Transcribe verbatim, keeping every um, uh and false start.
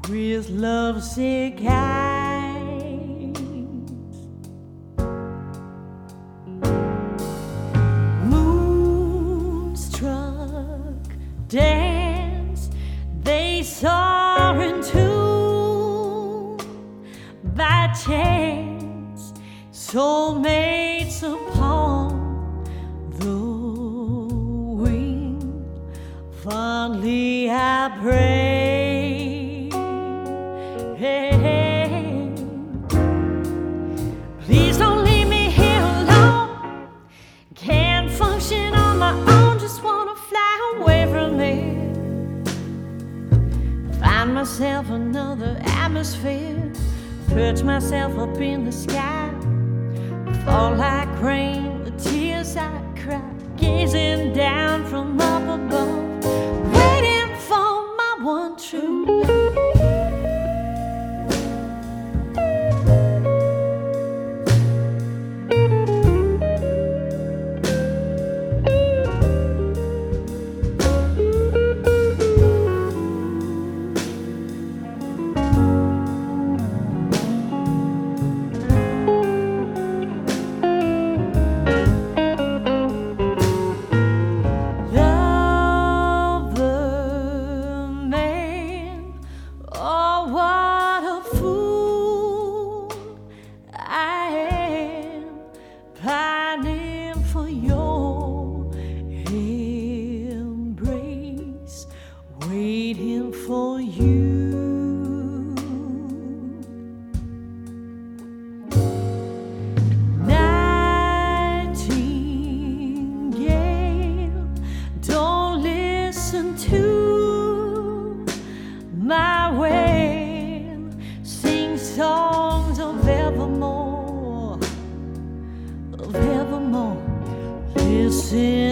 with lovesick eyes. Moonstruck dance they saw into by chance, soulmates upon the wing. Fondly I pray, hey, hey. Please don't leave me here alone. Can't function on my own, just wanna fly away from here. Find myself another atmosphere, perch myself up in the sky, fall like rain, the tears I cry, gazing down from up above, waiting for my one true love. Waiting for you. Nightingale, don't listen to my wail. Sing songs of evermore, of evermore. Listen.